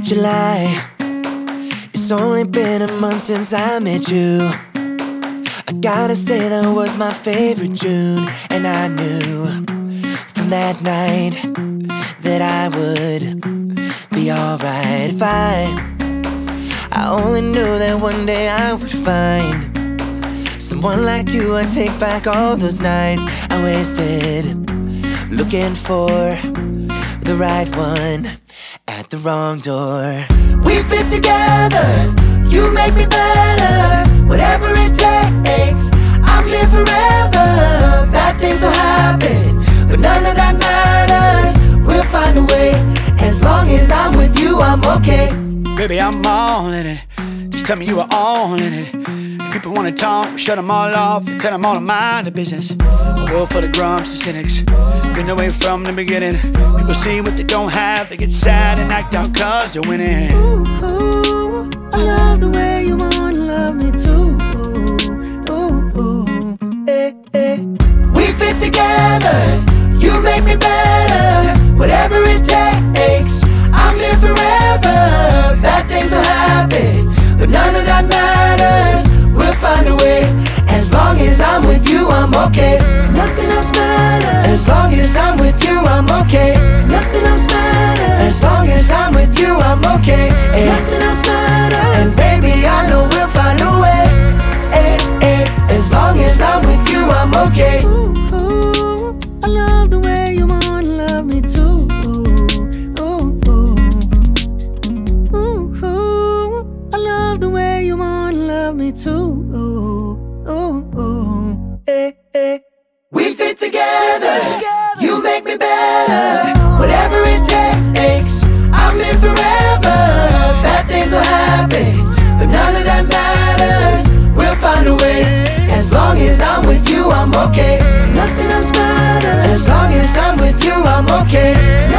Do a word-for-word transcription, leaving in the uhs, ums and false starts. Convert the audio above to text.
July. It's only been a month since I met you. I gotta say that was my favorite June, and I knew from that night that I would be alright. If I I only knew that one day I would find someone like you. I'd take back all those nights I wasted looking for the right one at the wrong door. We fit together, you make me better. Whatever it takes, I'm here forever. Bad things will happen, but none of that matters. We'll find a way, as long as I'm with you, I'm okay. Baby, I'm all in it, just tell me you are all in it. If people wanna talk, shut them all off and tell them all to mind the business. A world for the grumps and cynics, been the way from the beginning. People see what they don't have, they get sad and act out cause they're winning. Ooh, ooh, I love the way you wanna love me too. Ooh, ooh, ooh, eh, eh. We fit together, you make me better. Whatever it takes, I'm here forever. Bad things will happen, but none of that matters. We'll find a way, as long as I'm with you, I'm okay. Nothing else matters, as long as I'm with you, I'm okay. Nothing else matters, as long as I'm with you, I'm okay. Ay, nothing else matters, and baby, I know we'll find a way. Ay, ay, as long as I'm with you, I'm okay. Ooh, ooh, I love the way you wanna love me too. Ooh, ooh, ooh, ooh, I love the way you wanna love me too. Ooh, ooh, ooh, eh, eh. We fit together, you make me better. Whatever it takes, I'm in forever. Bad things will happen, but none of that matters. We'll find a way, as long as I'm with you, I'm okay. Nothing else matters, as long as I'm with you, I'm okay.